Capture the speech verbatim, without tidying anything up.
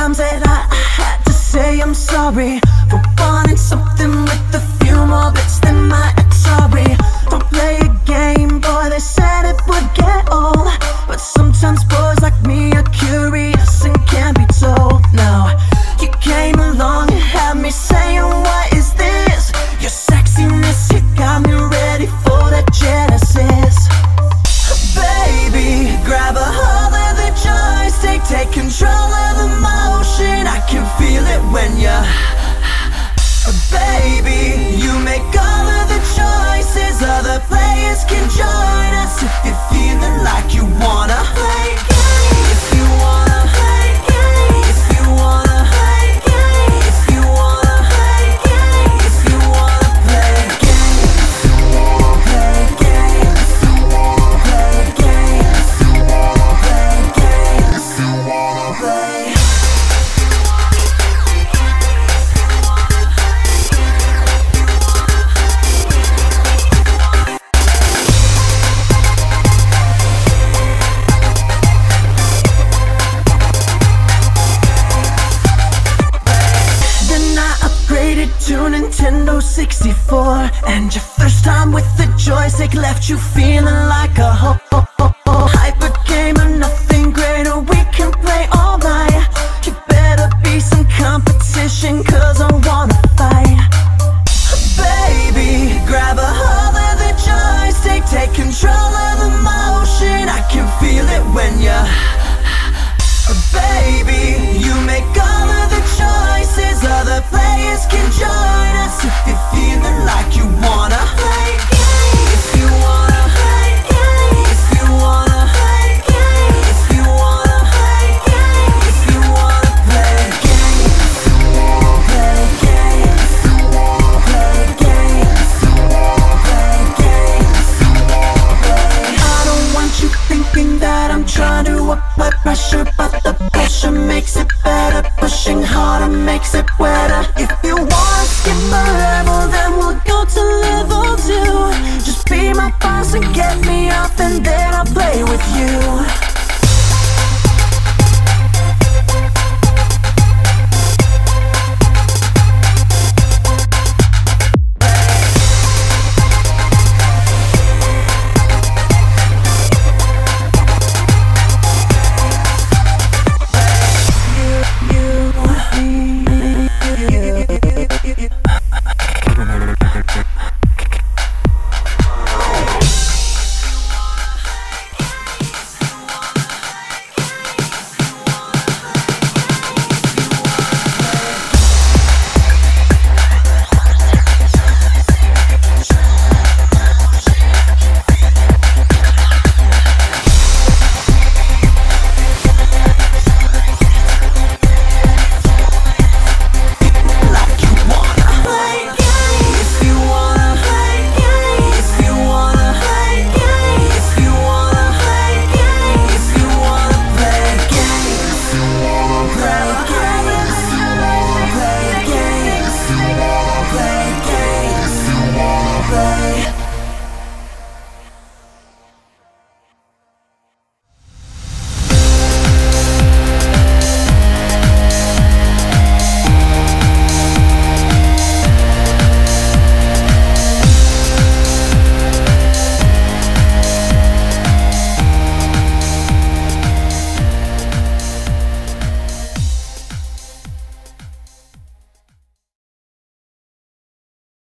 times that I, I had to say I'm sorry for wanting something with a few more bits than my Atari. Don't play a game, boy, they said it would get old, but sometimes boys like me are curious and can't be told. Now you came along and had me saying, what is this? Your sexiness, you got me ready for that Genesis. Baby, grab a hold of the joystick, take control of the motion. I can feel it when you Baby, you make all of the choices. Other players can join us if you're feeling like you wanna play games. If you wanna play games. If you wanna play games. If you wanna play games. If you wanna play games. Play games. Play games. Play games. If you wanna play. To Nintendo sixty-four, and your first time with the joystick left you feeling like a ho ho ho ho. Hyper gamer, nothing greater, we can play all night. You better be some competition, cause I wanna fight. Baby, grab a hold of the joystick, take control of the motion. I can feel it when you Baby, you make all of the choices. Other players can join us if you